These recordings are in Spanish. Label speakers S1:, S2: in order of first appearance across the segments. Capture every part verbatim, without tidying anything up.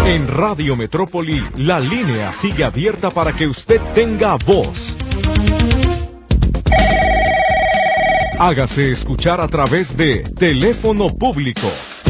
S1: En Radio Metrópoli, la línea sigue abierta para que usted tenga voz. Hágase escuchar a través de teléfono público.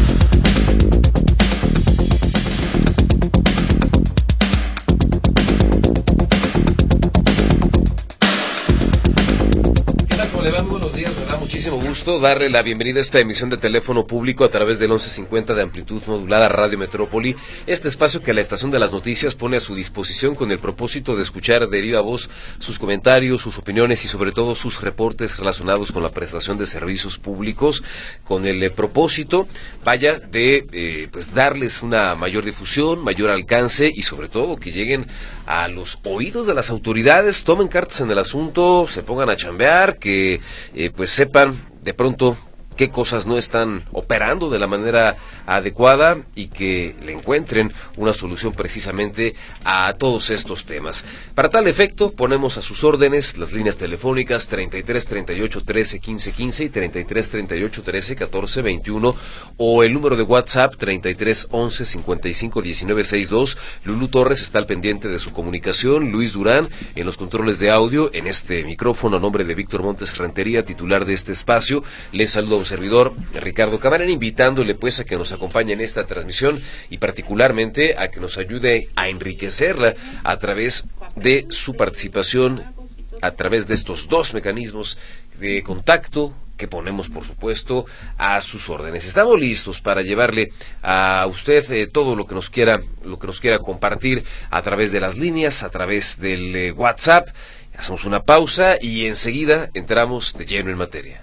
S2: Muchísimo gusto darle la bienvenida a esta emisión de teléfono público a través del once cincuenta de amplitud modulada Radio Metrópoli, este espacio que la Estación de las Noticias pone a su disposición con el propósito de escuchar de viva voz sus comentarios, sus opiniones y sobre todo sus reportes relacionados con la prestación de servicios públicos, con el eh, propósito, vaya, de eh, pues darles una mayor difusión, mayor alcance y sobre todo que lleguen a los oídos de las autoridades, tomen cartas en el asunto, se pongan a chambear, que eh, pues sepan de pronto qué cosas no están operando de la manera adecuada y que le encuentren una solución precisamente a todos estos temas. Para tal efecto, ponemos a sus órdenes las líneas telefónicas treinta y tres, treinta y ocho, trece, quince, quince y treinta y tres, treinta y ocho, trece, catorce, veintiuno o el número de WhatsApp treinta y tres, once, cincuenta y cinco, diecinueve, sesenta y dos. Lulú Torres está al pendiente de su comunicación, Luis Durán en los controles de audio, en este micrófono a nombre de Víctor Montes Rentería, titular de este espacio. Les saludo servidor Ricardo Camarena, invitándole pues a que nos acompañe en esta transmisión y particularmente a que nos ayude a enriquecerla a través de su participación, a través de estos dos mecanismos de contacto que ponemos, por supuesto, a sus órdenes. Estamos listos para llevarle a usted eh, todo lo que nos quiera, lo que nos quiera compartir a través de las líneas, a través del eh, WhatsApp. Hacemos una pausa y enseguida entramos de lleno en materia.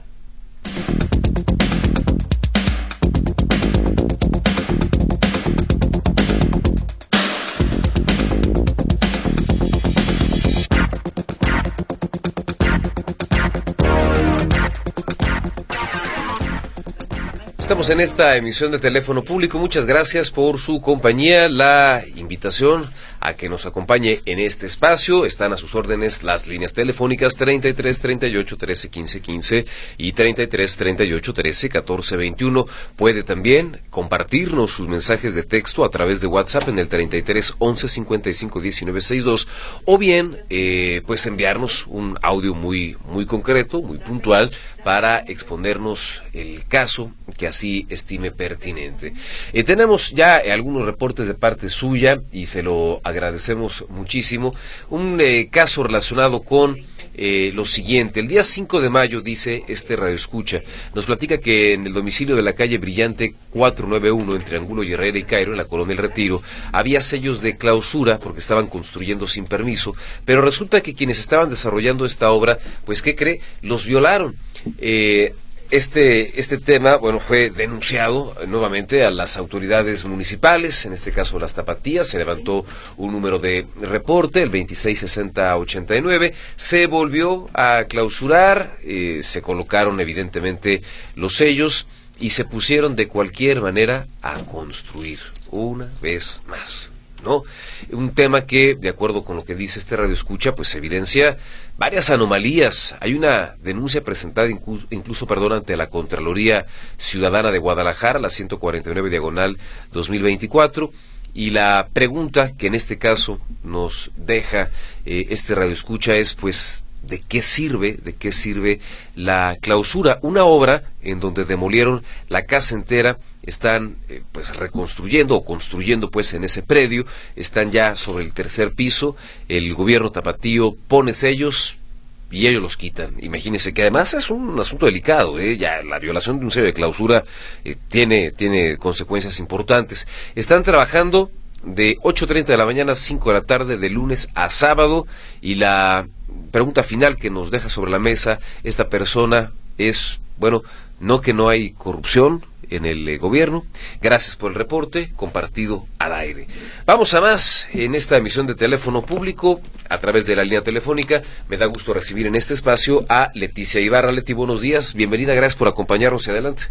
S2: Estamos en esta emisión de teléfono público. Muchas gracias por su compañía. La invitación a que nos acompañe en este espacio. Están a sus órdenes las líneas telefónicas treinta y tres, treinta y ocho, trece, quince, quince y treinta y tres, treinta y ocho, trece, catorce, veintiuno. Puede también compartirnos sus mensajes de texto a través de WhatsApp en el treinta y tres, once, cincuenta y cinco, diecinueve, sesenta y dos o bien eh, pues enviarnos un audio muy, muy concreto, muy puntual para exponernos el caso que así estime pertinente. Eh, tenemos ya eh, algunos reportes de parte suya y se lo agradecemos muchísimo. Un eh, caso relacionado con eh, lo siguiente. El día cinco de mayo, dice este radioescucha, nos platica que en el domicilio de la calle Brillante cuatrocientos noventa y uno, entre Angulo y Herrera y Cairo, en la colonia El Retiro, había sellos de clausura porque estaban construyendo sin permiso, pero resulta que quienes estaban desarrollando esta obra, pues ¿qué cree? Los violaron. Eh, Este, este tema, bueno, fue denunciado nuevamente a las autoridades municipales, en este caso las Tapatías. Se levantó un número de reporte, el veintiséis sesenta ochenta y nueve, se volvió a clausurar, eh, se colocaron evidentemente los sellos y se pusieron de cualquier manera a construir una vez más, ¿no? Un tema que, de acuerdo con lo que dice este radioescucha, pues evidencia varias anomalías. Hay una denuncia presentada incluso, incluso perdón, ante la Contraloría Ciudadana de Guadalajara, la ciento cuarenta y nueve diagonal dos mil veinticuatro, y la pregunta que en este caso nos deja eh, este radioescucha es, pues, ¿de qué sirve, de qué sirve la clausura? Una obra en donde demolieron la casa entera, están eh, pues reconstruyendo o construyendo pues en ese predio, están ya sobre el tercer piso, el gobierno tapatío pone sellos y ellos los quitan. Imagínense que además es un asunto delicado, ¿eh? Ya la violación de un sello de clausura eh, tiene, tiene consecuencias importantes. Están trabajando de ocho treinta de la mañana a cinco de la tarde, de lunes a sábado, y la pregunta final que nos deja sobre la mesa esta persona es, bueno, no que no hay corrupción en el eh, gobierno. Gracias por el reporte compartido al aire. Vamos a más en esta emisión de teléfono público a través de la línea telefónica. Me da gusto recibir en este espacio a Leticia Ibarra. Leti, buenos días, bienvenida, gracias por acompañarnos y adelante.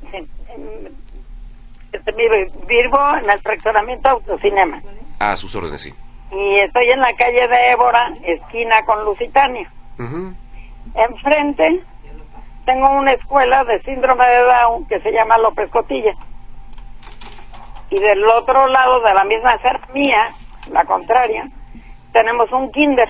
S3: Vivo en el fraccionamiento Autocinema.
S2: A sus órdenes, sí.
S3: Y estoy en la calle de Évora, esquina con Lusitania. Uh-huh. Enfrente tengo una escuela de síndrome de Down que se llama López Cotilla. y del otro lado de la misma acera mía, la contraria, tenemos un kinder.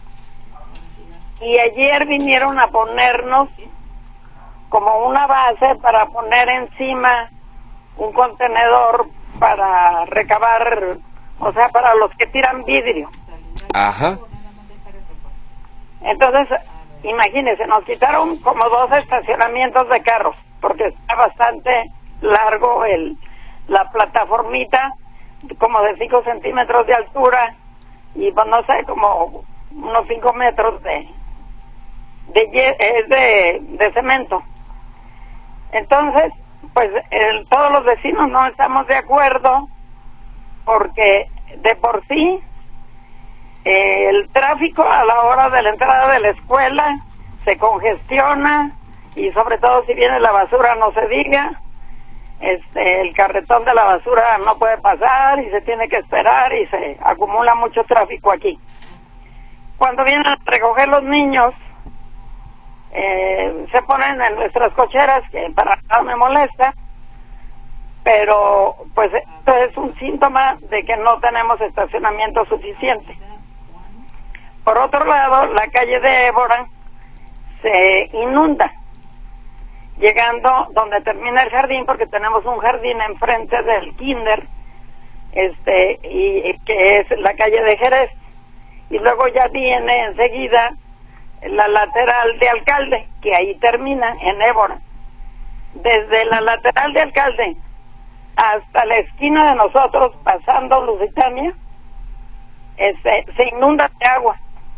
S3: Y ayer vinieron a ponernos como una base para poner encima un contenedor para recabar, o sea, para los que tiran vidrio.
S2: Ajá.
S3: Entonces, imagínense, nos quitaron como dos estacionamientos de carros, porque está bastante largo el la plataformita, como de cinco centímetros de altura, y pues no sé, como unos cinco metros de de, es de, de cemento. Entonces, pues el, todos los vecinos no estamos de acuerdo, porque de por sí eh, el tráfico a la hora de la entrada de la escuela se congestiona, y sobre todo si viene la basura no se diga. Este, el carretón de la basura no puede pasar y se tiene que esperar y se acumula mucho tráfico aquí. Cuando vienen a recoger los niños, eh, se ponen en nuestras cocheras, que para nada me molesta, pero pues esto es un síntoma de que no tenemos estacionamiento suficiente. Por otro lado, la calle de Évora se inunda, llegando donde termina el jardín, porque tenemos un jardín enfrente del kinder, este, y, y que es la calle de Jerez, y luego ya viene enseguida la lateral de Alcalde, que ahí termina en Évora. Desde la lateral de Alcalde hasta la esquina de nosotros, pasando Lusitania, este, se inunda de agua,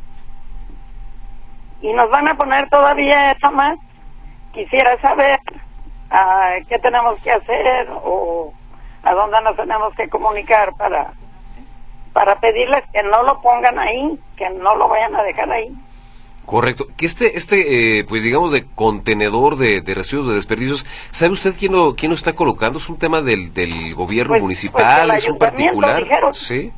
S3: y nos van a poner todavía eso más. Quisiera saber uh, qué tenemos que hacer o a dónde nos tenemos que comunicar para para pedirles que no lo pongan ahí, que no lo vayan a dejar ahí.
S2: Correcto. Que este, este eh, pues digamos, de contenedor de, de residuos de desperdicios, ¿sabe usted quién lo, quién lo está colocando? ¿Es un tema del, del gobierno
S3: pues,
S2: municipal?
S3: Pues
S2: ¿Es un particular?
S3: Dijeron.
S2: Sí.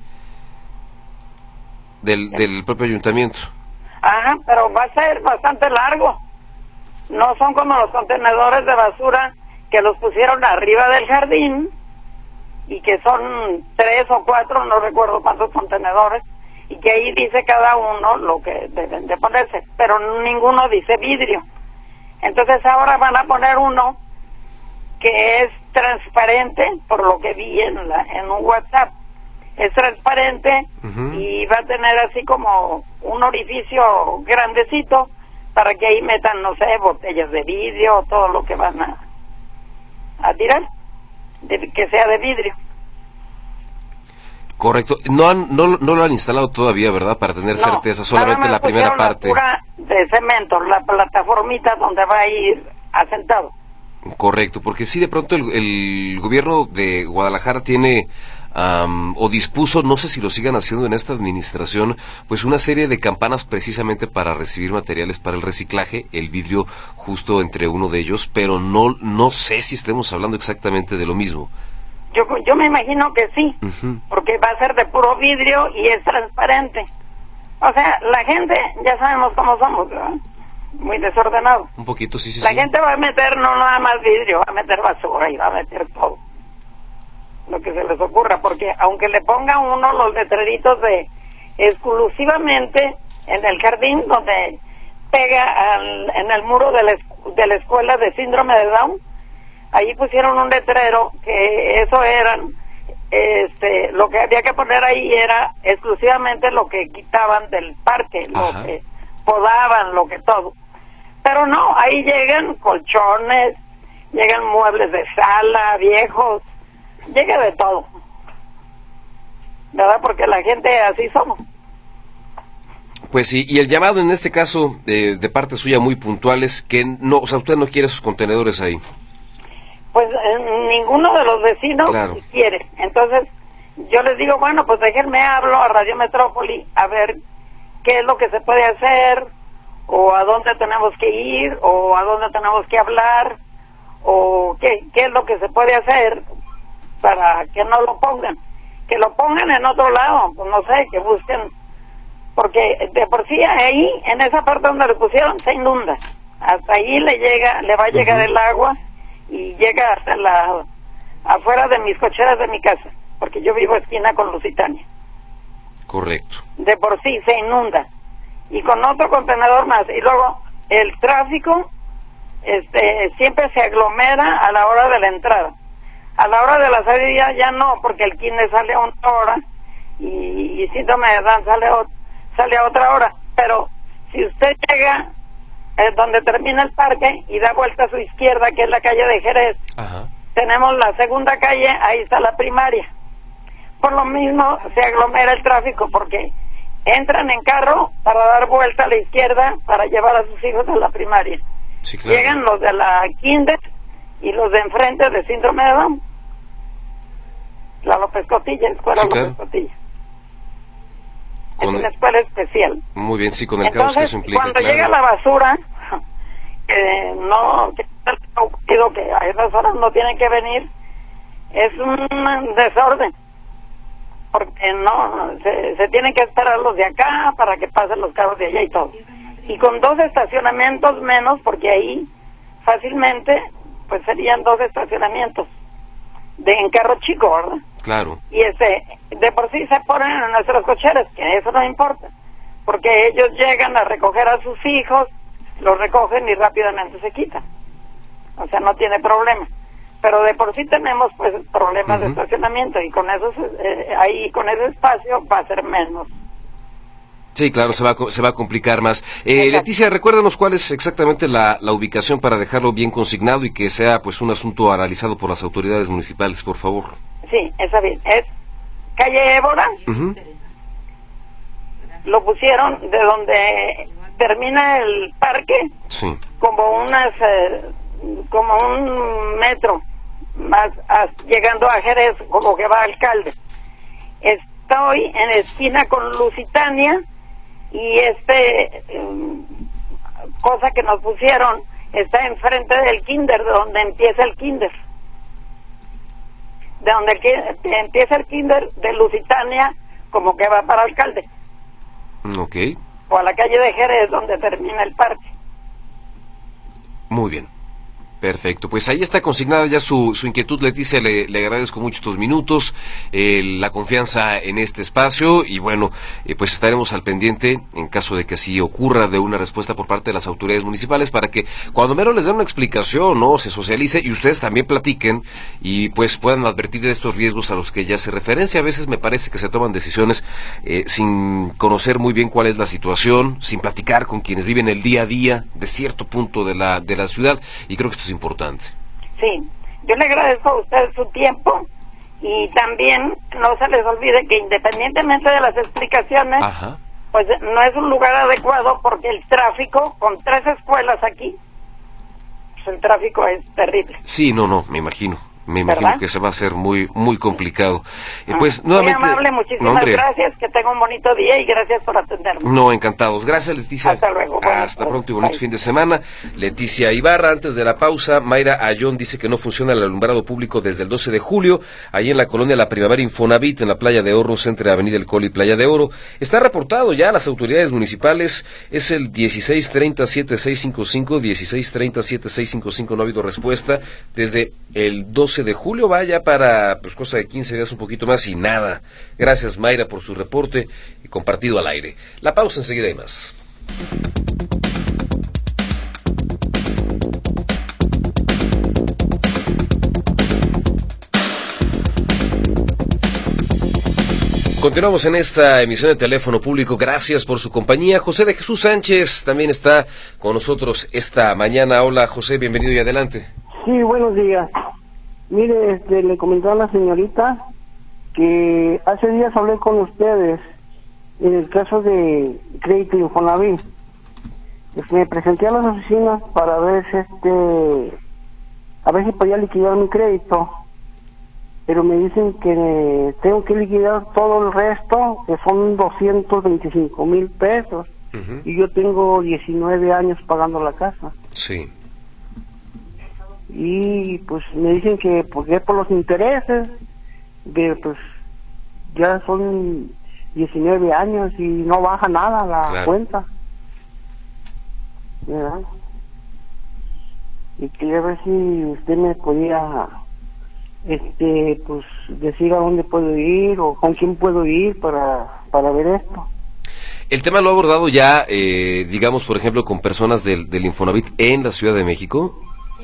S2: Del, del propio ayuntamiento.
S3: Ajá, pero va a ser bastante largo. No son como los contenedores de basura que los pusieron arriba del jardín y que son tres o cuatro, no recuerdo cuántos contenedores, y que ahí dice cada uno lo que deben de ponerse, pero ninguno dice vidrio. Entonces ahora van a poner uno que es transparente, por lo que vi en, la, en un WhatsApp. Es transparente, uh-huh, y va a tener así como un orificio grandecito para que ahí metan, no sé, botellas de vidrio, todo lo que van a, a tirar, de, que sea de vidrio.
S2: Correcto. No han, no, no lo han instalado todavía, ¿verdad? Para tener no, certeza, solamente la primera parte.
S3: La pura de cemento, la plataformita donde va a ir asentado.
S2: Correcto, porque sí, de pronto el, el gobierno de Guadalajara tiene... Um, o dispuso, no sé si lo sigan haciendo en esta administración, pues una serie de campanas precisamente para recibir materiales para el reciclaje, el vidrio justo entre uno de ellos, pero no no sé si estemos hablando exactamente de lo mismo.
S3: Yo yo me imagino que sí, uh-huh, porque va a ser de puro vidrio y es transparente. O sea, la gente, ya sabemos cómo somos, ¿verdad? Muy desordenado.
S2: Un poquito, sí, sí,
S3: La
S2: sí.
S3: gente va a meter no nada más vidrio, va a meter basura y va a meter todo lo que se les ocurra, porque aunque le ponga uno los letreritos de exclusivamente en el jardín donde pega al, en el muro de la, de la escuela de síndrome de Down, ahí pusieron un letrero que eso eran, este, lo que había que poner ahí era exclusivamente lo que quitaban del parque, Ajá. lo que podaban, lo que todo. Pero no, ahí llegan colchones, llegan muebles de sala, viejos, llega de todo, ¿verdad? Porque la gente así somos.
S2: Pues sí, y el llamado en este caso eh, de parte suya muy puntual es que no, o sea, usted no quiere sus contenedores ahí.
S3: Pues eh, ninguno de los vecinos claro. quiere. Entonces yo les digo, bueno, pues déjenme hablo a Radio Metrópoli a ver qué es lo que se puede hacer, o a dónde tenemos que ir, o a dónde tenemos que hablar, o qué, qué es lo que se puede hacer para que no lo pongan, que lo pongan en otro lado, pues no sé, que busquen, porque de por sí ahí, en esa parte donde lo pusieron, se inunda, hasta ahí le llega, le va a llegar uh-huh. el agua, y llega hasta la afuera de mis cocheras de mi casa, porque yo vivo esquina con Lusitania.
S2: Correcto.
S3: De por sí se inunda, y con otro contenedor más, y luego el tráfico este siempre se aglomera a la hora de la entrada. A la hora de la salida ya no, porque el kinder sale a una hora y, y síndrome de Down sale, sale a otra hora. Pero si usted llega eh, donde termina el parque y da vuelta a su izquierda, que es la calle de Jerez,
S2: Ajá.
S3: tenemos la segunda calle, ahí está la primaria. Por lo mismo se aglomera el tráfico, porque entran en carro para dar vuelta a la izquierda para llevar a sus hijos a la primaria.
S2: Sí, claro.
S3: Llegan los de la kinder y los de enfrente de síndrome de Down. La López Cotilla, escuela
S2: Sí,
S3: López
S2: claro.
S3: Cotilla.
S2: Con
S3: Es
S2: el-
S3: una escuela especial.
S2: Muy bien, sí, con el caos que
S3: Entonces,
S2: eso implica,
S3: cuando
S2: claro.
S3: llega la basura, que no, que, digo que a esas horas no tienen que venir, es un desorden. Porque no, se, se tienen que esperar los de acá para que pasen los carros de allá y todo. Y con dos estacionamientos menos, porque ahí fácilmente pues serían dos estacionamientos de en carro chico, ¿verdad?
S2: Claro.
S3: Y ese de por sí se ponen en nuestros cocheros, que eso no importa, porque ellos llegan a recoger a sus hijos, los recogen y rápidamente se quitan, o sea, no tiene problema. Pero de por sí tenemos pues problemas
S2: Uh-huh.
S3: de estacionamiento, y con eso eh, ahí con ese espacio va a ser menos.
S2: Sí, claro, se va, a co- se va a complicar más. Eh,
S3: Exacto.
S2: Leticia, recuérdanos cuál es exactamente la, la ubicación para dejarlo bien consignado y que sea pues un asunto analizado por las autoridades municipales, por favor.
S3: Sí, está bien. Es calle Évora,
S2: Ujú.
S3: lo pusieron de donde termina el parque,
S2: Sí.
S3: como unas, eh, como un metro más a- llegando a Jerez, como que va alcalde. Estoy en esquina con Lusitania, y este em, cosa que nos pusieron está enfrente del kinder, de donde empieza el kinder. De donde el ki- empieza el kinder de Lusitania, como que va para alcalde,
S2: Ok,
S3: o a la calle de Jerez, donde termina el parque.
S2: muy bien. Perfecto, pues ahí está consignada ya su, su inquietud, Leticia, le, le agradezco mucho estos minutos, eh, la confianza en este espacio, y bueno, eh, pues estaremos al pendiente en caso de que así ocurra, de una respuesta por parte de las autoridades municipales para que cuando menos les den una explicación, ¿no?, se socialice y ustedes también platiquen y pues puedan advertir de estos riesgos a los que ya se referencia. A veces me parece que se toman decisiones eh, sin conocer muy bien cuál es la situación, sin platicar con quienes viven el día a día de cierto punto de la, de la ciudad, y creo que esto es importante.
S3: Sí, yo le agradezco a usted su tiempo, y también no se les olvide que independientemente de las explicaciones,
S2: Ajá.
S3: pues no es un lugar adecuado, porque el tráfico, con tres escuelas aquí, pues el tráfico es terrible.
S2: Sí, no, no, me imagino. Me imagino
S3: ¿Verdad?
S2: que se va a hacer muy muy complicado. Eh,
S3: Ah,
S2: pues
S3: muy
S2: nuevamente.
S3: amable, muchísimas
S2: no, hombre,
S3: gracias, que tenga un bonito día y gracias por atenderme.
S2: No, encantados. Gracias, Leticia.
S3: Hasta luego. Buenas
S2: Hasta
S3: tardes.
S2: pronto y bonito
S3: Bye.
S2: fin de semana. Leticia Ibarra, antes de la pausa, Mayra Ayón dice que no funciona el alumbrado público desde el doce de julio, ahí en la colonia La Primavera Infonavit, en la Playa de Hornos, entre Avenida El Coli y Playa de Oro. Está reportado ya a las autoridades municipales, es el dieciséis treinta siete seis cinco cinco, dieciséis treinta siete seis cinco cinco, no ha habido respuesta desde el doce de julio, vaya para pues cosa de quince días, un poquito más, y nada. Gracias, Mayra, por su reporte y compartido al aire. La pausa, enseguida hay más. Continuamos en esta emisión de Teléfono Público. Gracias por su compañía. José de Jesús Sánchez también está con nosotros esta mañana. Hola, José, bienvenido y adelante.
S4: Sí, buenos días. Mire, este, le comentaba a la señorita que hace días hablé con ustedes en el caso de crédito Infonavit. Pues me presenté a las oficinas para ver si este, a ver si podía liquidar mi crédito, pero me dicen que tengo que liquidar todo el resto, que son doscientos veinticinco mil pesos,
S2: Uh-huh.
S4: y yo tengo diecinueve años pagando la casa.
S2: Sí.
S4: Y pues me dicen que porque es por los intereses, de pues ya son diecinueve años y no baja nada la
S2: Claro.
S4: cuenta, ¿verdad? Y quería ver si usted me podía este, pues decir a dónde puedo ir o con quién puedo ir para, para ver esto.
S2: ¿El tema lo ha abordado ya, eh, digamos, por ejemplo, con personas del, del Infonavit en la Ciudad de México?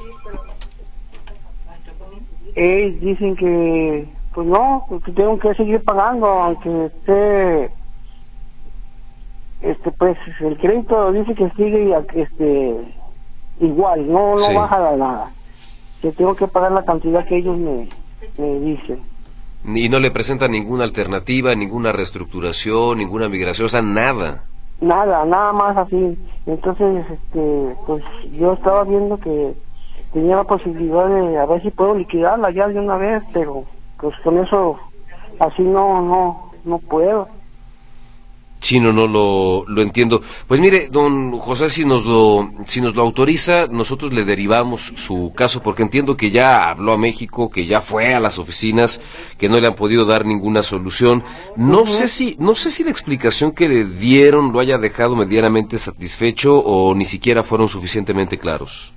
S4: Ellos dicen que, pues no, que tengo que seguir pagando, aunque esté, este, pues el crédito dice que sigue, este, igual, no, no
S2: Sí.
S4: baja nada, que tengo que pagar la cantidad que ellos me, me dicen.
S2: Y no le presentan ninguna alternativa, ninguna reestructuración, ninguna migración, o sea, nada.
S4: Nada, nada más así. Entonces, este, pues yo estaba viendo que tenía la posibilidad de a ver si puedo liquidarla ya de una vez, pero pues con eso así no, no, no puedo.
S2: Sí, no, no lo, lo entiendo. Pues mire, don José, si nos lo, si nos lo autoriza, nosotros le derivamos su caso, porque entiendo que ya habló a México, que ya fue a las oficinas, que no le han podido dar ninguna solución. No uh-huh. sé si, no sé si la explicación que le dieron lo haya dejado medianamente satisfecho o ni siquiera fueron suficientemente claros.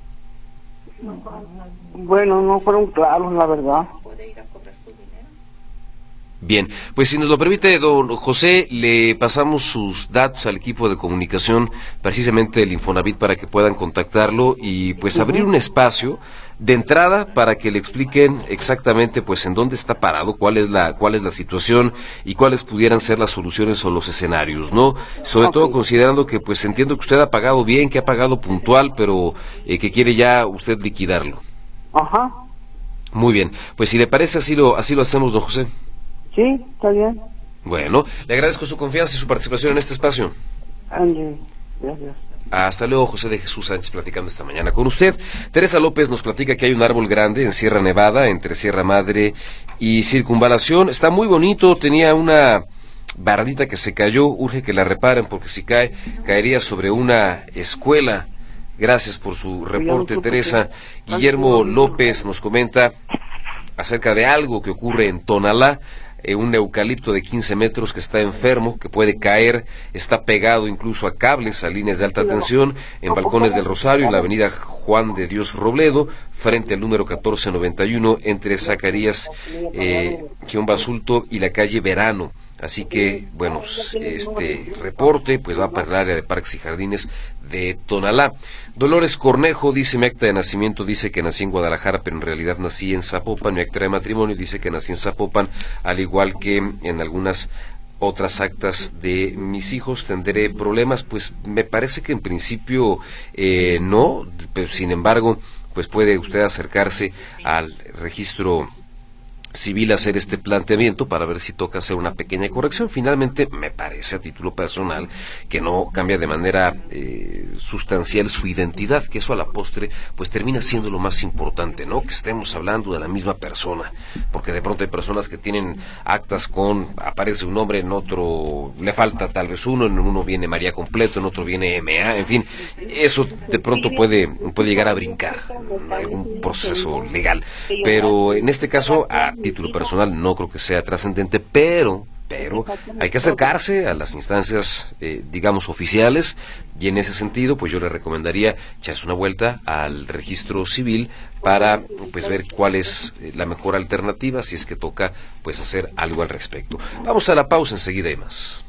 S4: Bueno, no fueron claros, la verdad.
S2: Bien, pues si nos lo permite, don José, le pasamos sus datos al equipo de comunicación, precisamente del Infonavit, para que puedan contactarlo y pues uh-huh. abrir un espacio de entrada para que le expliquen exactamente pues en dónde está parado, cuál es la cuál es la situación y cuáles pudieran ser las soluciones o los escenarios, ¿no? Sobre okay. todo considerando que pues entiendo que usted ha pagado bien, que ha pagado puntual, pero eh, que quiere ya usted liquidarlo.
S4: Ajá.
S2: Muy bien, pues si le parece así lo así lo hacemos, don José.
S4: Sí, está bien.
S2: Bueno, le agradezco su confianza y su participación en este espacio.
S4: Andy, gracias.
S2: Hasta luego, José de Jesús Sánchez, platicando esta mañana con usted. Teresa López nos platica que hay un árbol grande en Sierra Nevada, entre Sierra Madre y Circunvalación. Está muy bonito, tenía una bardita que se cayó, urge que la reparen porque si cae, caería sobre una escuela. Gracias por su reporte, Teresa. Guillermo López nos comenta acerca de algo que ocurre en Tonalá. Eh, un eucalipto de quince metros que está enfermo, que puede caer, está pegado incluso a cables, a líneas de alta tensión, en Balcones del Rosario, en la avenida Juan de Dios Robledo, frente al número catorce noventa y uno, entre Zacarías eh, Gión Basulto y la calle Verano. Así que, bueno, este reporte pues va para el área de Parques y Jardines de Tonalá. Dolores Cornejo dice: mi acta de nacimiento dice que nací en Guadalajara, pero en realidad nací en Zapopan. Mi acta de matrimonio dice que nací en Zapopan, al igual que en algunas otras actas de mis hijos. ¿Tendré problemas? Pues me parece que en principio eh, no, pero sin embargo, pues puede usted acercarse al registro civil, hacer este planteamiento para ver si toca hacer una pequeña corrección. Finalmente, me parece a título personal que no cambia de manera eh, sustancial su identidad, que eso a la postre pues termina siendo lo más importante, ¿no? Que estemos hablando de la misma persona, porque de pronto hay personas que tienen actas con, aparece un nombre, en otro le falta tal vez uno, en uno viene María completo, en otro viene M A, en fin, eso de pronto puede, puede llegar a brincar en algún proceso legal, pero en este caso, a título personal no creo que sea trascendente, pero pero hay que acercarse a las instancias, eh, digamos, oficiales, y en ese sentido, pues yo le recomendaría echarse una vuelta al registro civil para pues ver cuál es la mejor alternativa, si es que toca pues hacer algo al respecto. Vamos a la pausa, enseguida hay más.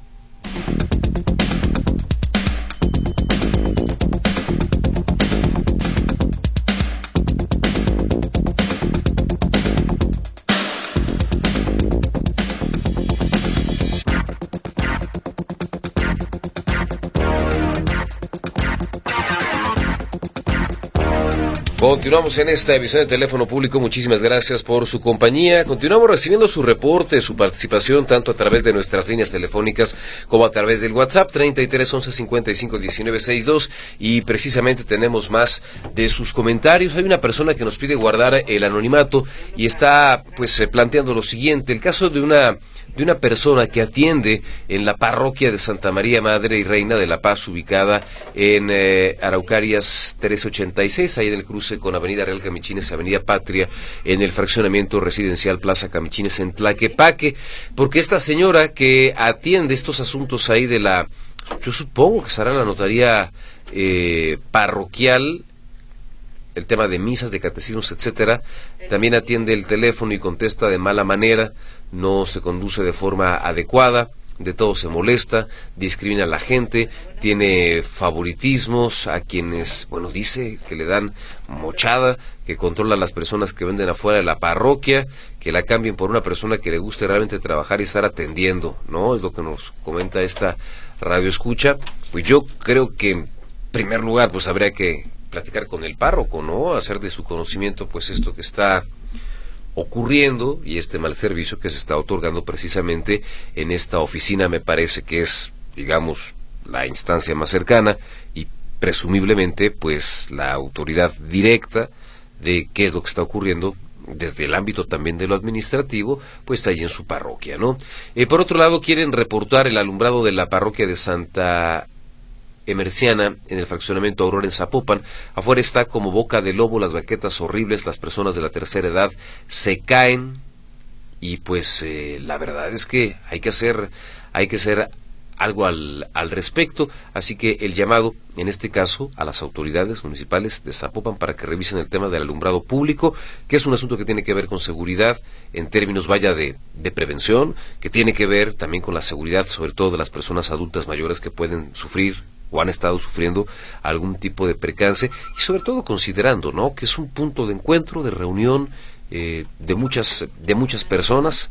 S2: Continuamos en esta emisión de Teléfono Público. Muchísimas gracias por su compañía. Continuamos recibiendo su reporte, su participación, tanto a través de nuestras líneas telefónicas como a través del WhatsApp treinta y tres once cincuenta y cinco diecinueve sesenta y dos, y precisamente tenemos más de sus comentarios. Hay una persona que nos pide guardar el anonimato y está pues planteando lo siguiente: el caso de una de una persona que atiende en la parroquia de Santa María Madre y Reina de la Paz, ubicada en eh, Araucarias trece ochenta y seis, ahí en el cruce con Avenida Real Camichines, Avenida Patria, en el fraccionamiento residencial Plaza Camichines en Tlaquepaque, porque esta señora que atiende estos asuntos ahí de la, yo supongo que será la notaría eh, parroquial, el tema de misas, de catecismos, etcétera. También atiende el teléfono y contesta de mala manera, no se conduce de forma adecuada, de todo se molesta, discrimina a la gente, tiene favoritismos a quienes, bueno, dice que le dan mochada, que controla a las personas que venden afuera de la parroquia, que la cambien por una persona que le guste realmente trabajar y estar atendiendo, ¿no? Es lo que nos comenta esta radio escucha. Pues yo creo que en primer lugar pues habría que platicar con el párroco, ¿no? Hacer de su conocimiento pues esto que está ocurriendo y este mal servicio que se está otorgando precisamente en esta oficina. Me parece que es, digamos, la instancia más cercana y presumiblemente pues la autoridad directa de qué es lo que está ocurriendo desde el ámbito también de lo administrativo, pues ahí en su parroquia, ¿no? Eh, por otro lado, quieren reportar el alumbrado de la parroquia de Santa Emerciana en el fraccionamiento Aurora en Zapopan. Afuera está como boca de lobo, las baquetas horribles, las personas de la tercera edad se caen y pues eh, la verdad es que hay que hacer hay que hacer algo al, al respecto, así que el llamado en este caso a las autoridades municipales de Zapopan para que revisen el tema del alumbrado público, que es un asunto que tiene que ver con seguridad en términos vaya de, de prevención, que tiene que ver también con la seguridad sobre todo de las personas adultas mayores que pueden sufrir o han estado sufriendo algún tipo de percance, y sobre todo considerando, ¿no?, que es un punto de encuentro, de reunión eh, de muchas de muchas personas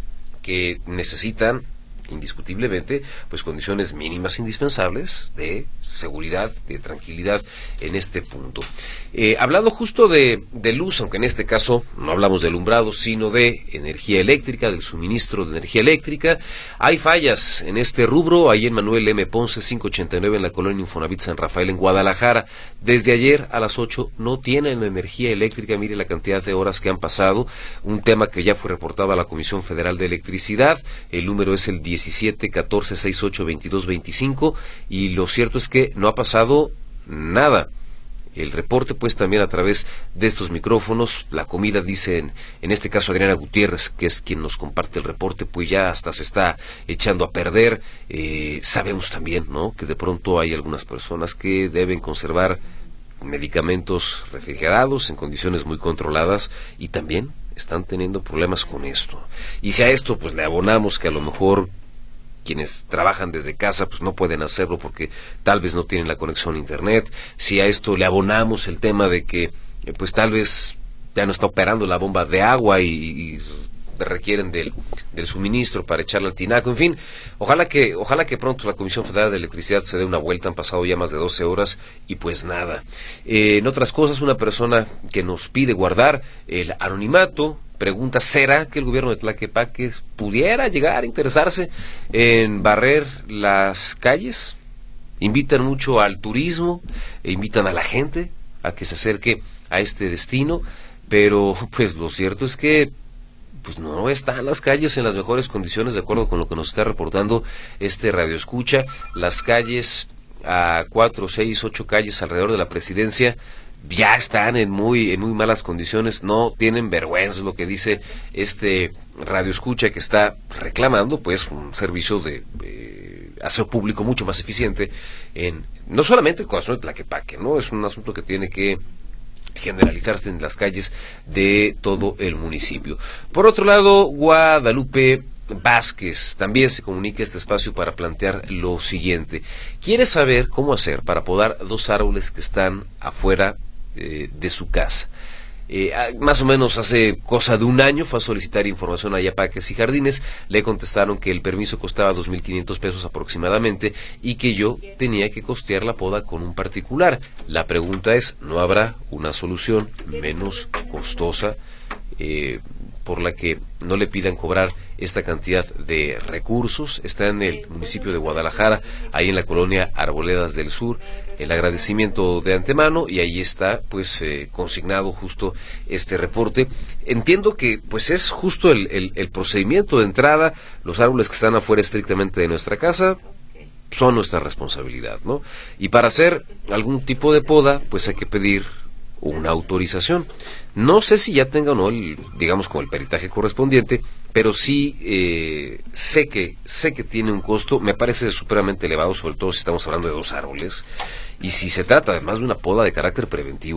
S2: que necesitan indiscutiblemente pues condiciones mínimas indispensables de seguridad, de tranquilidad en este punto. Eh, hablando justo de, de luz, aunque en este caso no hablamos de alumbrado, sino de energía eléctrica, del suministro de energía eléctrica, hay fallas en este rubro, ahí en Manuel M. Ponce quinientos ochenta y nueve en la colonia Infonavit San Rafael en Guadalajara. Desde ayer a las ocho no tienen energía eléctrica, mire la cantidad de horas que han pasado, un tema que ya fue reportado a la Comisión Federal de Electricidad, el número es el diecisiete catorce sesenta y ocho veintidós veinticinco y lo cierto es que no ha pasado nada. El reporte pues también a través de estos micrófonos, la comida dice en, en este caso Adriana Gutiérrez, que es quien nos comparte el reporte, pues ya hasta se está echando a perder. Eh, sabemos también, ¿no?, que de pronto hay algunas personas que deben conservar medicamentos refrigerados en condiciones muy controladas y también están teniendo problemas con esto. Y si a esto pues le abonamos que a lo mejor quienes trabajan desde casa pues no pueden hacerlo porque tal vez no tienen la conexión a internet, si a esto le abonamos el tema de que eh, pues tal vez ya no está operando la bomba de agua y, y requieren del, del suministro para echarle al tinaco, en fin, ojalá que ojalá que pronto la Comisión Federal de Electricidad se dé una vuelta. Han pasado ya más de doce horas y pues nada. Eh, en otras cosas, una persona que nos pide guardar el anonimato pregunta, ¿será que el gobierno de Tlaquepaque pudiera llegar a interesarse en barrer las calles? Invitan mucho al turismo, e invitan a la gente a que se acerque a este destino, pero pues lo cierto es que pues no están las calles en las mejores condiciones, de acuerdo con lo que nos está reportando este radioescucha. Las calles a cuatro, seis, ocho calles alrededor de la presidencia ya están en muy en muy malas condiciones, no tienen vergüenza, es lo que dice este radioescucha que está reclamando pues un servicio de eh, aseo público mucho más eficiente en no solamente el corazón de Tlaquepaque, no es un asunto que tiene que generalizarse en las calles de todo el municipio. Por otro lado, Guadalupe Vázquez también se comunica a este espacio para plantear lo siguiente: quiere saber cómo hacer para podar dos árboles que están afuera eh, de su casa. Eh, más o menos hace cosa de un año fue a solicitar información allá a Parques y Jardines, le contestaron que el permiso costaba dos mil quinientos pesos aproximadamente y que yo tenía que costear la poda con un particular. La pregunta es, ¿no habrá una solución menos costosa eh, por la que no le pidan cobrar esta cantidad de recursos? Está en el municipio de Guadalajara, ahí en la colonia Arboledas del Sur, el agradecimiento de antemano, y ahí está pues eh, consignado justo este reporte. Entiendo que pues es justo el, el, el procedimiento de entrada. Los árboles que están afuera estrictamente de nuestra casa son nuestra responsabilidad, ¿no? Y para hacer algún tipo de poda pues hay que pedir una autorización. No sé si ya tenga o no el, digamos, como el peritaje correspondiente, pero sí eh, sé que sé que tiene un costo. Me parece supremamente elevado, sobre todo si estamos hablando de dos árboles, y si se trata además de una poda de carácter preventivo,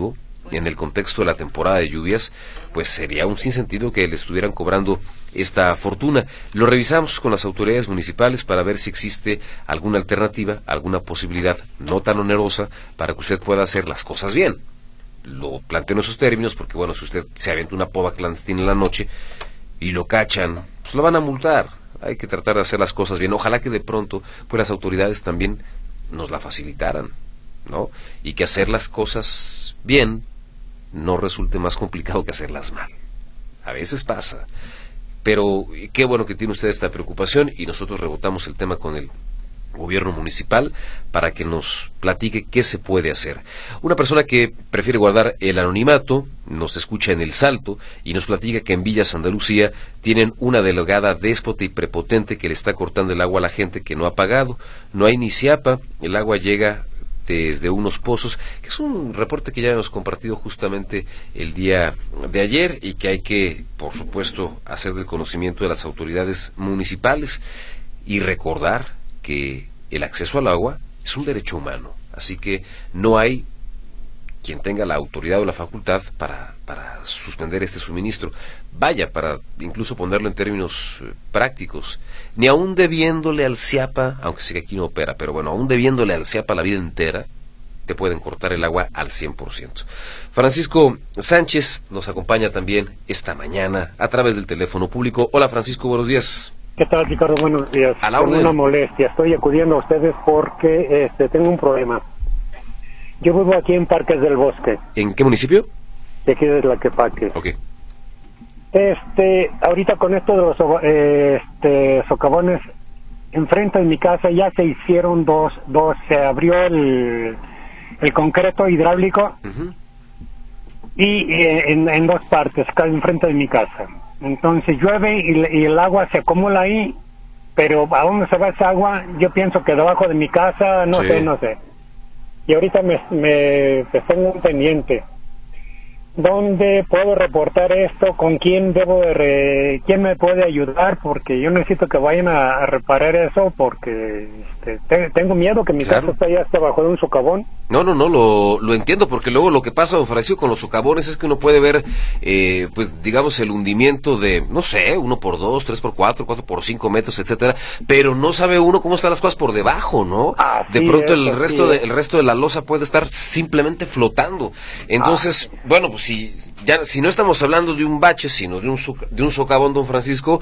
S2: en el contexto de la temporada de lluvias, pues sería un sinsentido que le estuvieran cobrando esta fortuna. Lo revisamos con las autoridades municipales para ver si existe alguna alternativa, alguna posibilidad no tan onerosa para que usted pueda hacer las cosas bien. Lo planteo en esos términos porque, bueno, si usted se avienta una poda clandestina en la noche y lo cachan, pues lo van a multar. Hay que tratar de hacer las cosas bien. Ojalá que de pronto pues las autoridades también nos la facilitaran, ¿no? Y que hacer las cosas bien no resulte más complicado que hacerlas mal. A veces pasa. Pero qué bueno que tiene usted esta preocupación y nosotros rebotamos el tema con el gobierno municipal para que nos platique qué se puede hacer. Una persona que prefiere guardar el anonimato nos escucha en El Salto y nos platica que en Villa Santa Lucía tienen una delegada déspota y prepotente que le está cortando el agua a la gente que no ha pagado. No hay ni ciapa, el agua llega desde unos pozos, que es un reporte que ya hemos compartido justamente el día de ayer y que hay que, por supuesto, hacer del conocimiento de las autoridades municipales y recordar que el acceso al agua es un derecho humano, así que no hay quien tenga la autoridad o la facultad para, para suspender este suministro. Vaya, para incluso ponerlo en términos eh, prácticos, ni aún debiéndole al CIAPA, aunque sé que aquí no opera, pero bueno, aún debiéndole al CIAPA la vida entera, te pueden cortar el agua al cien por ciento. Francisco Sánchez nos acompaña también esta mañana a través del teléfono público. Hola Francisco, buenos días.
S5: ¿Qué tal, Ricardo? Buenos días.
S2: A la
S5: Tengo
S2: orden.
S5: una molestia. Estoy acudiendo a ustedes porque este, tengo un problema. Yo vivo aquí en Parques del Bosque,
S2: ¿En qué municipio?
S5: de aquí de Tlaquepaque.
S2: Ok.
S5: Este, ahorita con esto de los so- eh, este, socavones, enfrente de mi casa ya se hicieron dos, dos, se abrió el, el concreto hidráulico
S2: Uh-huh.
S5: y eh, en, en dos partes, acá enfrente de mi casa. Entonces llueve y, y el agua se acumula ahí, pero ¿a dónde se va esa agua? Yo pienso que debajo de mi casa, no
S2: Sí.
S5: sé, no sé. Y ahorita me, me pues tengo un pendiente. ¿Dónde puedo reportar esto? ¿Con quién debo de re... quién me puede ayudar? Porque yo necesito que vayan a, a reparar eso porque este, te- tengo miedo que mi
S2: Claro.
S5: casa está ya hasta bajo de un socavón.
S2: No, no, no, lo, lo entiendo, porque luego lo que pasa, don Francisco, con los socavones es que uno puede ver, eh, pues, digamos, el hundimiento de, no sé, uno por dos, tres por cuatro, cuatro por cinco metros, etcétera, pero no sabe uno cómo están las cosas por debajo, ¿no?
S5: Así
S2: De pronto
S5: es,
S2: el
S5: así
S2: resto de,
S5: es.
S2: el resto de la losa puede estar simplemente flotando. Entonces, bueno, pues si ya si no estamos hablando de un bache, sino de un soca- de un socavón, don Francisco,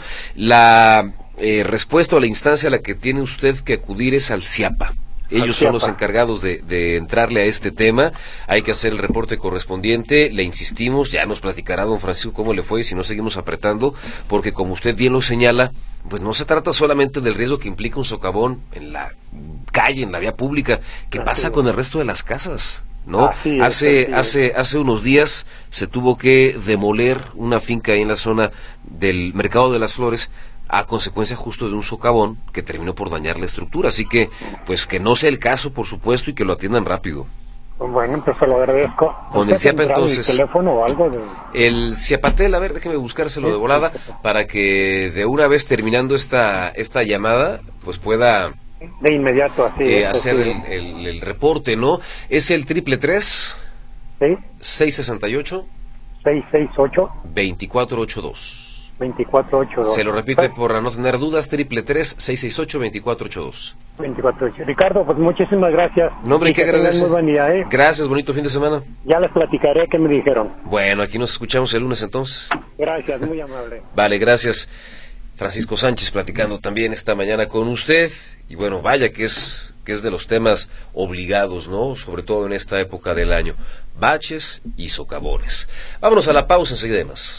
S2: la eh, respuesta o la instancia a la que tiene usted que acudir es al CIAPA. Ellos son los
S5: CIAPA.
S2: encargados de, de entrarle a este tema. Hay que hacer el reporte correspondiente. Le insistimos, ya nos platicará don Francisco cómo le fue y si no seguimos apretando, porque como usted bien lo señala, pues no se trata solamente del riesgo que implica un socavón en la calle, en la vía pública, que
S5: Así
S2: pasa
S5: es.
S2: con el resto de las casas, ¿no?
S5: Así es,
S2: hace
S5: así es.
S2: hace hace unos días se tuvo que demoler una finca ahí en la zona del Mercado de las Flores a consecuencia justo de un socavón que terminó por dañar la estructura, así que pues que no sea el caso, por supuesto, y que lo atiendan rápido.
S5: Bueno, pues se lo agradezco.
S2: Con el
S5: ¿Usted
S2: CIAPA,
S5: tendrá mi
S2: entonces.
S5: teléfono o algo de...
S2: El Ciapatel, a ver, déjeme buscárselo de volada para que de una vez terminando esta esta llamada, pues pueda
S5: de inmediato, así
S2: eh,
S5: es,
S2: hacer
S5: así
S2: el,
S5: es.
S2: el, el reporte, ¿no? Es el triple tres
S5: ¿Sí?
S2: seis sesenta y ocho
S5: seis seis ocho,
S2: veinticuatro ochenta y dos.
S5: veinticuatro ochenta y dos.
S2: Se lo repite por no tener dudas, triple tres seis seis ocho veinticuatro ochenta y dos.
S5: veinticuatro ocho. Ricardo, pues muchísimas gracias.
S2: No, hombre,
S5: Y
S2: ¿qué
S5: que tengan
S2: agradece?
S5: muy buen día, ¿eh?
S2: Gracias, bonito fin de semana.
S5: Ya les platicaré qué me dijeron.
S2: Bueno, aquí nos escuchamos el lunes entonces.
S5: Gracias, muy amable.
S2: Vale, gracias. Francisco Sánchez platicando también esta mañana con usted. Y bueno, vaya que es, que es de los temas obligados, ¿no? Sobre todo en esta época del año. Baches y socavones. Vámonos a la pausa, enseguida de más.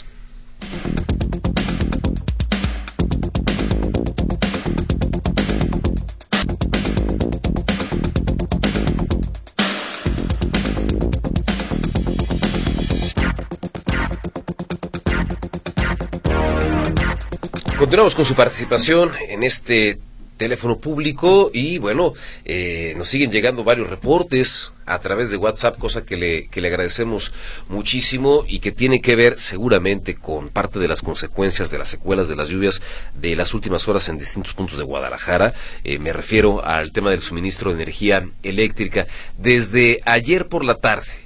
S2: Continuamos con su participación en este teléfono público y bueno, eh, nos siguen llegando varios reportes a través de WhatsApp, cosa que le, que le agradecemos muchísimo y que tiene que ver seguramente con parte de las consecuencias de las secuelas de las lluvias de las últimas horas en distintos puntos de Guadalajara. Eh, me refiero al tema del suministro de energía eléctrica. Desde ayer por la tarde,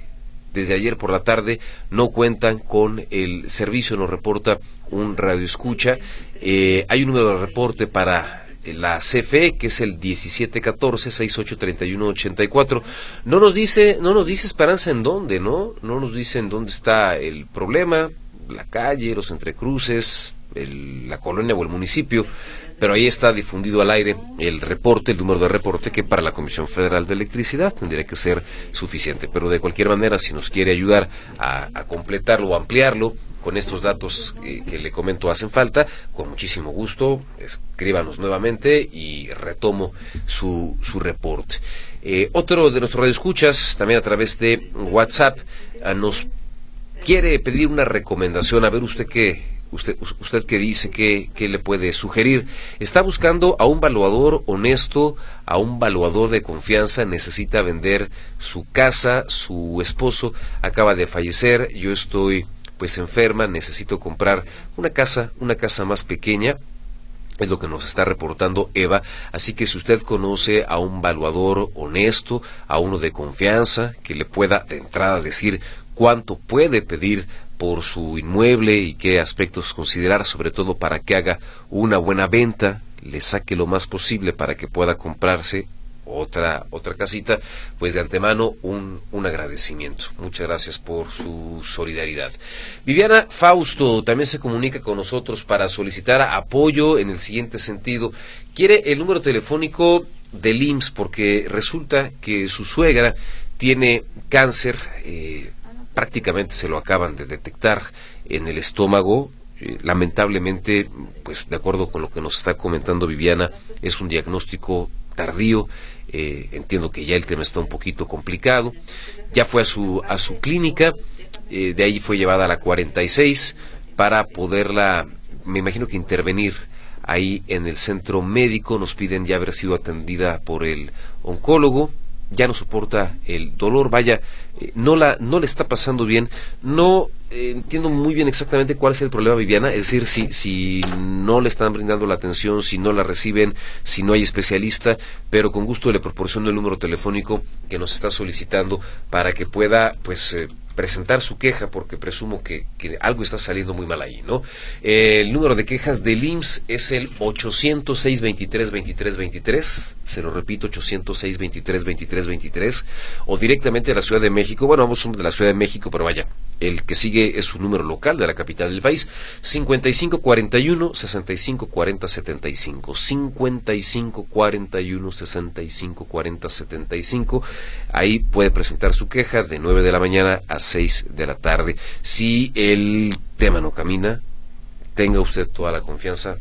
S2: desde ayer por la tarde no cuentan con el servicio, nos reporta un radioescucha. Eh, hay un número de reporte para la C F E, que es el diecisiete catorce, sesenta y ocho, treinta y uno, ochenta y cuatro. No nos dice, no nos dice Esperanza en dónde, ¿no? No nos dice en dónde está el problema, la calle, los entrecruces, el, la colonia o el municipio, pero ahí está difundido al aire el reporte, el número de reporte, que para la Comisión Federal de Electricidad tendría que ser suficiente. Pero de cualquier manera, si nos quiere ayudar a, a completarlo o ampliarlo con estos datos que, que le comento hacen falta, con muchísimo gusto, escríbanos nuevamente y retomo su, su reporte. Eh, otro de nuestros radioescuchas, también a través de WhatsApp, eh, nos quiere pedir una recomendación. A ver usted qué, usted, usted qué dice, qué, qué le puede sugerir. Está buscando a un valuador honesto, a un valuador de confianza, necesita vender su casa, su esposo acaba de fallecer, yo estoy pues enferma, necesito comprar una casa, una casa más pequeña, es lo que nos está reportando Eva. Así que si usted conoce a un valuador honesto, a uno de confianza, que le pueda de entrada decir cuánto puede pedir por su inmueble y qué aspectos considerar, sobre todo para que haga una buena venta, le saque lo más posible para que pueda comprarse otra otra casita, pues de antemano un, un agradecimiento. Muchas gracias por su solidaridad. Viviana Fausto también se comunica con nosotros para solicitar apoyo en el siguiente sentido. Quiere el número telefónico del I M S S porque resulta que su suegra tiene cáncer, eh, prácticamente se lo acaban de detectar en el estómago. Eh, lamentablemente, pues de acuerdo con lo que nos está comentando Viviana, es un diagnóstico tardío. Eh, entiendo que ya el tema está un poquito complicado. Ya fue a su a su clínica, eh, de ahí fue llevada a la cuarenta y seis para poderla, me imagino que intervenir ahí en el centro médico. Nos piden ya haber sido atendida por el oncólogo. Ya no soporta el dolor, vaya, eh, no la no le está pasando bien. No eh, entiendo muy bien exactamente cuál es el problema, Viviana, es decir, si si no le están brindando la atención, si no la reciben, si no hay especialista, pero con gusto le proporciono el número telefónico que nos está solicitando para que pueda, pues, eh, presentar su queja, porque presumo que, que algo está saliendo muy mal ahí, ¿no? Eh, el número de quejas del I M S S es el ochocientos seis, veintitrés, veintitrés, veintitrés, se lo repito, ochocientos seis, veintitrés, veintitrés, veintitrés, o directamente a la Ciudad de México. Bueno, vamos de la Ciudad de México, pero vaya, el que sigue es su número local de la capital del país, cincuenta y cinco cuarenta y uno, sesenta y cinco cuarenta, setenta y cinco, cincuenta y cinco cuarenta y uno, sesenta y cinco cuarenta, setenta y cinco. Ahí puede presentar su queja de nueve de la mañana a seis de la tarde. Si el tema no camina, tenga usted toda la confianza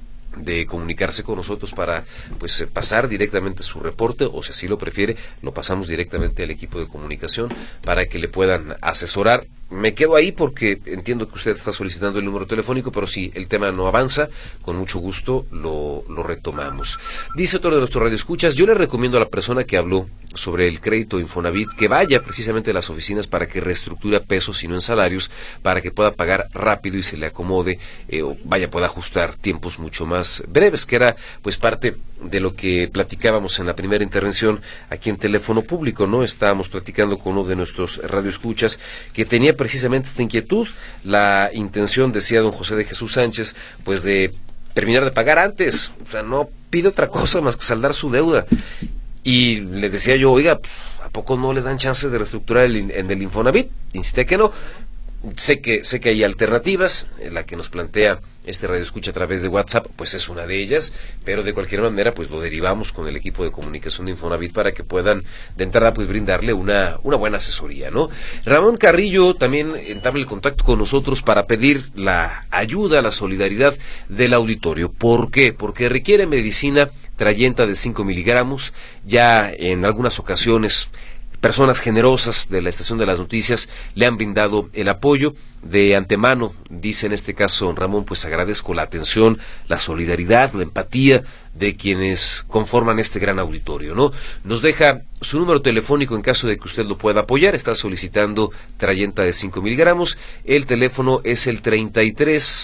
S2: de comunicarse con nosotros para, pues, pasar directamente su reporte, o si así lo prefiere, lo pasamos directamente al equipo de comunicación para que le puedan asesorar. Me quedo ahí porque entiendo que usted está solicitando el número telefónico, pero si el tema no avanza, con mucho gusto lo, lo retomamos. Dice otro de nuestros radioescuchas: yo le recomiendo a la persona que habló sobre el crédito Infonavit que vaya precisamente a las oficinas para que reestructure a pesos y no en salarios, para que pueda pagar rápido y se le acomode, eh, o vaya, pueda ajustar tiempos mucho más breves, que era pues parte de lo que platicábamos en la primera intervención aquí en Teléfono Público, ¿no? Estábamos platicando con uno de nuestros radioescuchas que tenía precisamente esta inquietud, la intención, decía don José de Jesús Sánchez, pues de terminar de pagar antes, o sea, no pide otra cosa más que saldar su deuda. Y le decía yo, oiga, ¿a poco no le dan chance de reestructurar el, en el Infonavit? Insistía que no. Sé que sé que hay alternativas, la que nos plantea este radioescucha a través de WhatsApp, pues es una de ellas, pero de cualquier manera pues lo derivamos con el equipo de comunicación de Infonavit para que puedan de entrada pues brindarle una una buena asesoría, ¿no? Ramón Carrillo también entabla el contacto con nosotros para pedir la ayuda, la solidaridad del auditorio. ¿Por qué? Porque requiere medicina trayenta de cinco miligramos. Ya en algunas ocasiones personas generosas de la Estación de las Noticias le han brindado el apoyo. De antemano, dice en este caso Ramón, pues agradezco la atención, la solidaridad, la empatía de quienes conforman este gran auditorio, ¿no? Nos deja su número telefónico en caso de que usted lo pueda apoyar. Está solicitando trayenta de cinco miligramos. El teléfono es el treinta y tres,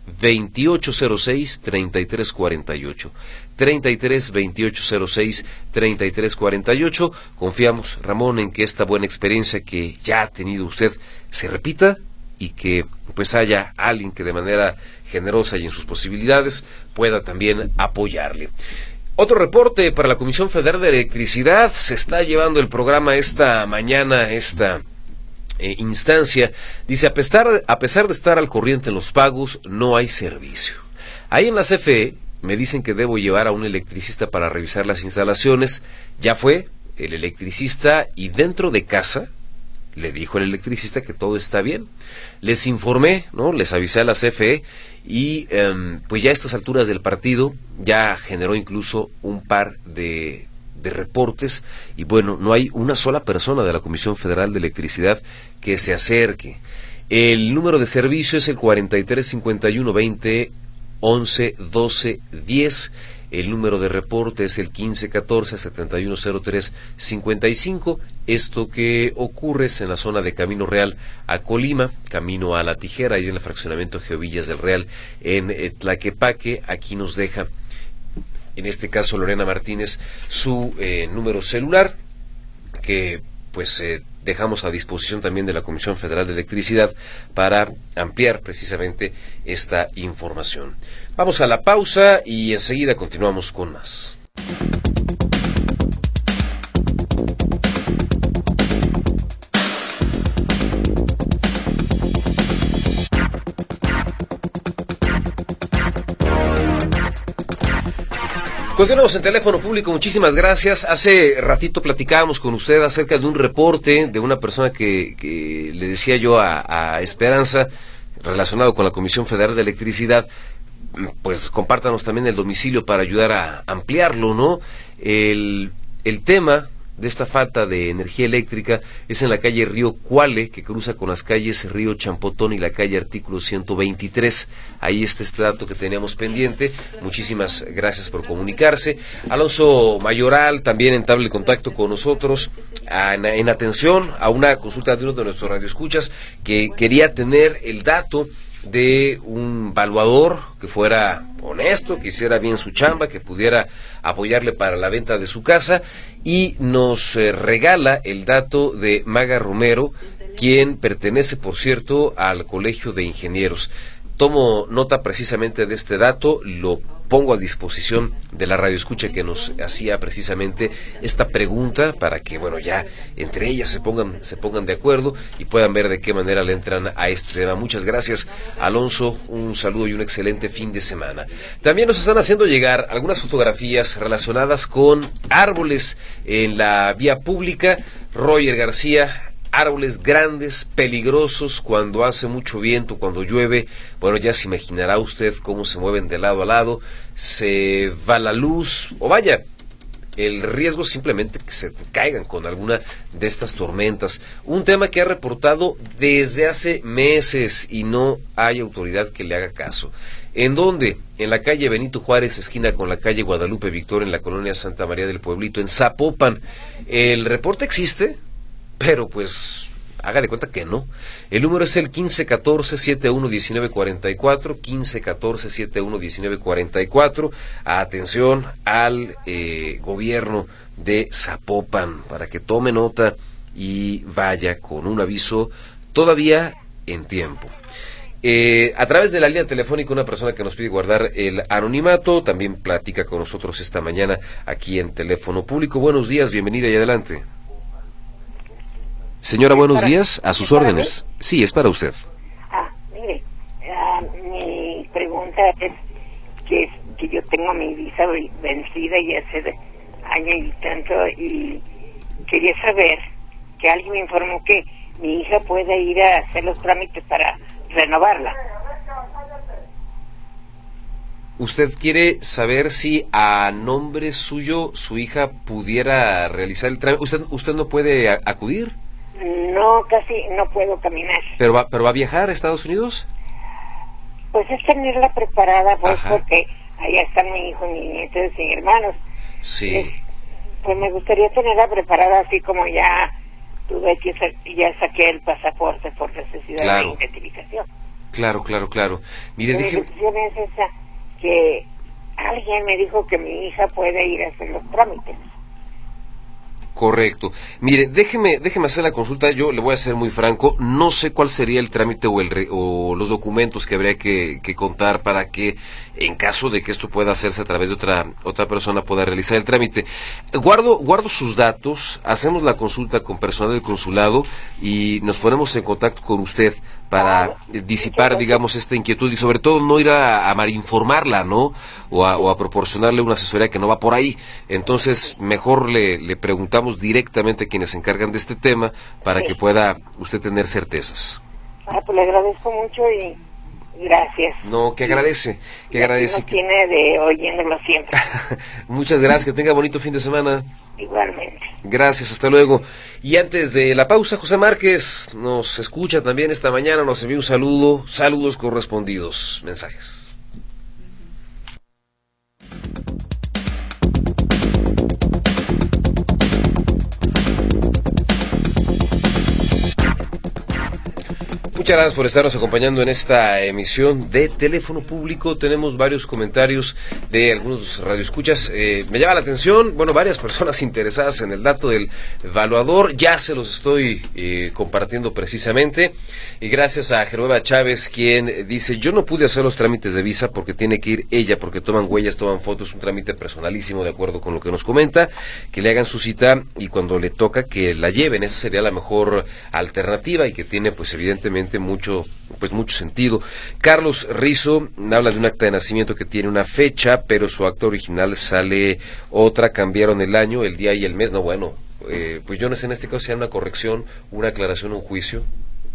S2: veintiocho cero seis, treinta y tres cuarenta y ocho. treinta y tres, veintiocho cero seis, treinta y tres cuarenta y ocho. Confiamos, Ramón, en que esta buena experiencia que ya ha tenido usted se repita y que pues haya alguien que de manera generosa y en sus posibilidades pueda también apoyarle. Otro reporte para la Comisión Federal de Electricidad. Se está llevando el programa esta mañana, esta eh, instancia. Dice, a pesar, a pesar de estar al corriente en los pagos, no hay servicio. Ahí en la C F E me dicen que debo llevar a un electricista para revisar las instalaciones. Ya fue el electricista y dentro de casa le dijo el electricista que todo está bien. Les informé, ¿no? Les avisé a la C F E y um, pues ya a estas alturas del partido ya generó incluso un par de, de reportes y bueno, no hay una sola persona de la Comisión Federal de Electricidad que se acerque. El número de servicio es el cuarenta y tres, cincuenta y uno, veinte, once, doce, diez. El número de reporte es el quince, catorce, setenta y uno, cero tres, cincuenta y cinco. Esto que ocurre es en la zona de Camino Real a Colima, camino a La Tijera, y en el fraccionamiento Geovillas del Real en eh, Tlaquepaque. Aquí nos deja, en este caso Lorena Martínez, su eh, número celular, que pues eh, dejamos a disposición también de la Comisión Federal de Electricidad para ampliar precisamente esta información. Vamos a la pausa y enseguida continuamos con más. Continuamos en Teléfono Público, muchísimas gracias. Hace ratito platicábamos con usted acerca de un reporte de una persona que, que le decía yo a, a Esperanza, relacionado con la Comisión Federal de Electricidad. Pues compártanos también el domicilio para ayudar a ampliarlo, ¿no? El, el tema de esta falta de energía eléctrica es en la calle Río Cuale, que cruza con las calles Río Champotón y la calle Artículo ciento veintitrés. Ahí está este dato que teníamos pendiente. Muchísimas gracias por comunicarse. Alonso Mayoral también entable contacto con nosotros en, en atención a una consulta de uno de nuestros radioescuchas que quería tener el dato de un valuador que fuera honesto, que hiciera bien su chamba, que pudiera apoyarle para la venta de su casa, y nos eh, regala el dato de Maga Romero, quien pertenece, por cierto, al Colegio de Ingenieros. Tomo nota precisamente de este dato, lo pongo a disposición de la radioescucha que nos hacía precisamente esta pregunta para que, bueno, ya entre ellas se pongan se pongan de acuerdo y puedan ver de qué manera le entran a este tema. Muchas gracias, Alonso, un saludo y un excelente fin de semana. También nos están haciendo llegar algunas fotografías relacionadas con árboles en la vía pública. Roger García, árboles grandes, peligrosos cuando hace mucho viento, cuando llueve. Bueno, ya se imaginará usted cómo se mueven de lado a lado, se va la luz, o vaya, el riesgo simplemente que se caigan con alguna de estas tormentas. Un tema que ha reportado desde hace meses y no hay autoridad que le haga caso. ¿En dónde? En la calle Benito Juárez, esquina con la calle Guadalupe Victor, en la colonia Santa María del Pueblito, en Zapopan. El reporte existe, pero pues haga de cuenta que no. El número es el quince catorce, setenta y uno, diecinueve cuarenta y cuatro, quince catorce, setenta y uno, diecinueve cuarenta y cuatro. Atención al eh, gobierno de Zapopan para que tome nota y vaya con un aviso todavía en tiempo. Eh, a través de la línea telefónica, una persona que nos pide guardar el anonimato también platica con nosotros esta mañana aquí en Teléfono Público. Buenos días, bienvenida y adelante. Señora, buenos para, días, a sus órdenes. Mí? Sí, es para usted.
S6: Ah, mire, uh, mi pregunta es que, que yo tengo mi visa vencida y hace año y tanto, y quería saber que alguien me informó que mi hija puede ir a hacer los trámites para renovarla.
S2: ¿Usted quiere saber si a nombre suyo su hija pudiera realizar el trámite? ¿Usted, usted no puede a, acudir?
S6: No, casi no puedo caminar.
S2: ¿Pero va, pero va a viajar a Estados Unidos?
S6: Pues es tenerla preparada, pues, Ajá. porque allá están mi hijo, mi nieto y mis hermanos.
S2: Sí.
S6: Es, pues me gustaría tenerla preparada, así como ya tuve que sa- ya saqué el pasaporte por necesidad claro. de identificación.
S2: Claro, claro, claro. Mire,
S6: Mi
S2: deje...
S6: decisión es esa, que alguien me dijo que mi hija puede ir a hacer los trámites.
S2: Correcto. Mire, déjeme, déjeme hacer la consulta. Yo le voy a ser muy franco. No sé cuál sería el trámite o, el re, o los documentos que habría que, que contar para que, en caso de que esto pueda hacerse a través de otra otra persona, pueda realizar el trámite. Guardo guardo sus datos. Hacemos la consulta con personal del consulado y nos ponemos en contacto con usted para disipar, digamos, esta inquietud y sobre todo no ir a, a malinformarla, ¿no? O a, o a proporcionarle una asesoría que no va por ahí. Entonces, mejor le, le preguntamos directamente a quienes se encargan de este tema para sí. que pueda usted tener certezas.
S6: Ah, pues le agradezco mucho y gracias.
S2: No, que agradece, que agradece.
S6: No tiene de oyéndolo siempre.
S2: Muchas gracias, que tenga bonito fin de semana.
S6: Igualmente.
S2: Gracias, hasta luego. Y antes de la pausa, José Márquez nos escucha también esta mañana, nos envía un saludo, saludos correspondidos, mensajes. Muchas gracias por estarnos acompañando en esta emisión de Teléfono Público. Tenemos varios comentarios de algunos radioescuchas. Eh, me llama la atención, bueno, varias personas interesadas en el dato del evaluador. Ya se los estoy eh, compartiendo precisamente. Y gracias a Genoveva Chávez, quien dice, yo no pude hacer los trámites de visa porque tiene que ir ella, porque toman huellas, toman fotos, un trámite personalísimo, de acuerdo con lo que nos comenta, que le hagan su cita y cuando le toca que la lleven. Esa sería la mejor alternativa y que tiene, pues, evidentemente, mucho pues mucho sentido. Carlos Rizo habla de un acta de nacimiento que tiene una fecha, pero su acta original sale otra, cambiaron el año, el día y el mes. No, bueno, eh, pues yo no sé en este caso si hay una corrección, una aclaración, un juicio.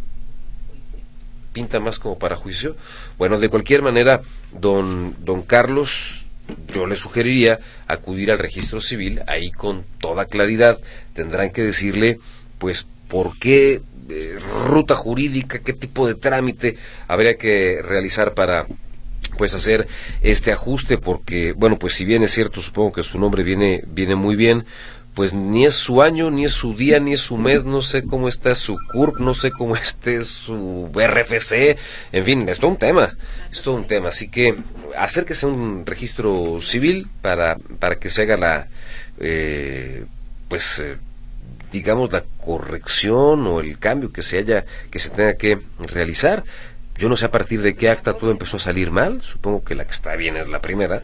S2: Pinta más como para juicio. Bueno, de cualquier manera, don don Carlos, yo le sugeriría acudir al registro civil, ahí con toda claridad tendrán que decirle, pues, por qué Eh, ruta jurídica, qué tipo de trámite habría que realizar para pues hacer este ajuste, porque bueno, pues si bien es cierto, supongo que su nombre viene viene muy bien, pues ni es su año, ni es su día, ni es su mes, no sé cómo está su C U R P, no sé cómo esté su R F C, en fin, es todo un tema, es todo un tema, así que acérquese a un registro civil para para que se haga la eh, pues eh, digamos la corrección o el cambio que se haya que se tenga que realizar. Yo no sé a partir de qué acta todo empezó a salir mal, supongo que la que está bien es la primera,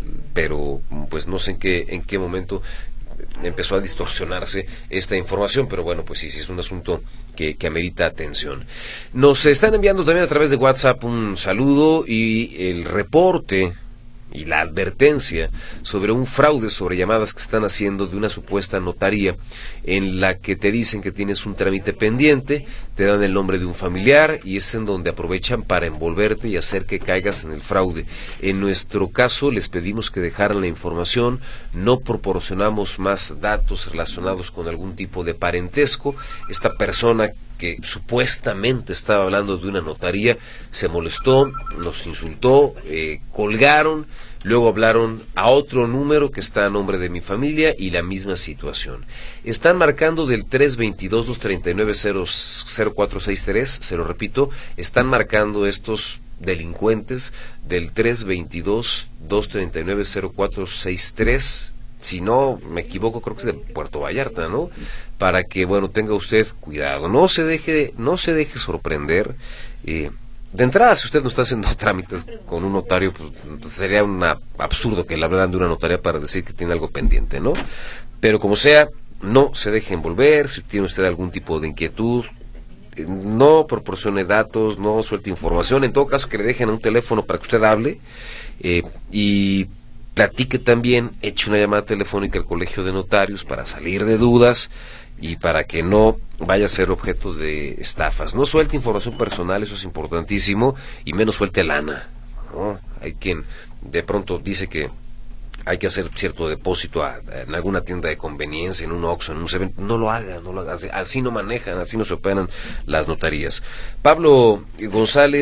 S2: pero pues no sé en qué en qué momento empezó a distorsionarse esta información, pero bueno, pues sí, sí es un asunto que, que amerita atención. Nos están enviando también a través de WhatsApp un saludo y el reporte y la advertencia sobre un fraude sobre llamadas que están haciendo de una supuesta notaría en la que te dicen que tienes un trámite pendiente, te dan el nombre de un familiar y es en donde aprovechan para envolverte y hacer que caigas en el fraude. En nuestro caso les pedimos que dejaran la información, no proporcionamos más datos relacionados con algún tipo de parentesco. Esta persona que supuestamente estaba hablando de una notaría se molestó, nos insultó, eh, colgaron, luego hablaron a otro número que está a nombre de mi familia y la misma situación. Están marcando del tres veintidós, dos treinta y nueve, cero cuatro seis tres, se lo repito, están marcando estos delincuentes del tres veintidós, dos treinta y nueve, cero cuatro seis tres, si no me equivoco creo que es de Puerto Vallarta, ¿no? Para que, bueno, tenga usted cuidado, no se deje, no se deje sorprender. Eh, de entrada, si usted no está haciendo trámites con un notario, pues sería un absurdo que le hablaran de una notaría para decir que tiene algo pendiente, ¿no? Pero como sea, no se deje envolver. Si tiene usted algún tipo de inquietud, eh, no proporcione datos, no suelte información. En todo caso, que le dejen un teléfono para que usted hable eh, y platique también, eche una llamada telefónica al Colegio de Notarios para salir de dudas y para que no vaya a ser objeto de estafas. No suelte información personal, eso es importantísimo, y menos suelte lana, ¿no? Hay quien de pronto dice que hay que hacer cierto depósito a, a, en alguna tienda de conveniencia, en un Oxxo, en un Seven. No lo haga, no lo haga, así no manejan, así no se operan las notarías. Pablo González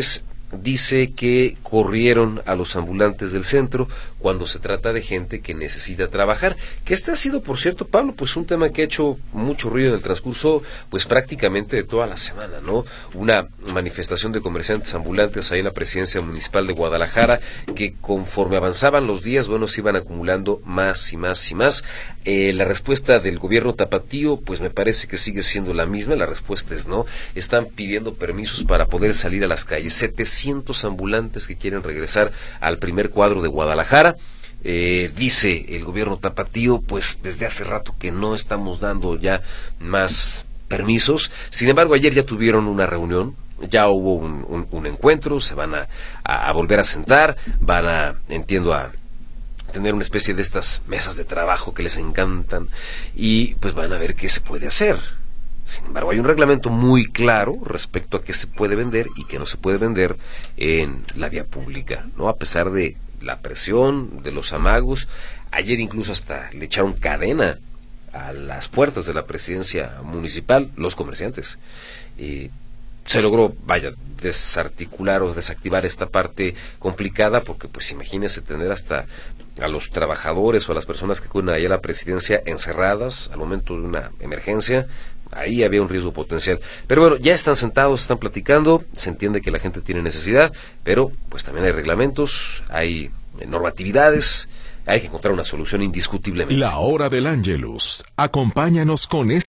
S2: dice que corrieron a los ambulantes del centro cuando se trata de gente que necesita trabajar, que este ha sido, por cierto, Pablo, pues un tema que ha hecho mucho ruido en el transcurso, pues prácticamente de toda la semana, ¿no? Una manifestación de comerciantes ambulantes ahí en la presidencia municipal de Guadalajara, que conforme avanzaban los días, bueno, se iban acumulando más y más y más. Eh, la respuesta del gobierno tapatío, pues me parece que sigue siendo la misma, la respuesta es no, están pidiendo permisos para poder salir a las calles, setecientos ambulantes que quieren regresar al primer cuadro de Guadalajara. Eh, dice el gobierno tapatío, pues desde hace rato que no estamos dando ya más permisos. Sin embargo, ayer ya tuvieron una reunión, ya hubo un, un, un encuentro, se van a, a, a volver a sentar, van a, entiendo, a tener una especie de estas mesas de trabajo que les encantan y pues van a ver qué se puede hacer. Sin embargo, hay un reglamento muy claro respecto a qué se puede vender y qué no se puede vender en la vía pública, ¿no? A pesar de la presión, de los amagos, ayer incluso hasta le echaron cadena a las puertas de la presidencia municipal, los comerciantes. Eh, se logró, vaya, desarticular o desactivar esta parte complicada, porque pues imagínense tener hasta a los trabajadores o a las personas que acuden allá a la presidencia encerradas al momento de una emergencia. Ahí había un riesgo potencial. Pero bueno, ya están sentados, están platicando, se entiende que la gente tiene necesidad, pero pues también hay reglamentos, hay normatividades, hay que encontrar una solución indiscutiblemente.
S1: La hora del Ángelus. Acompáñanos con este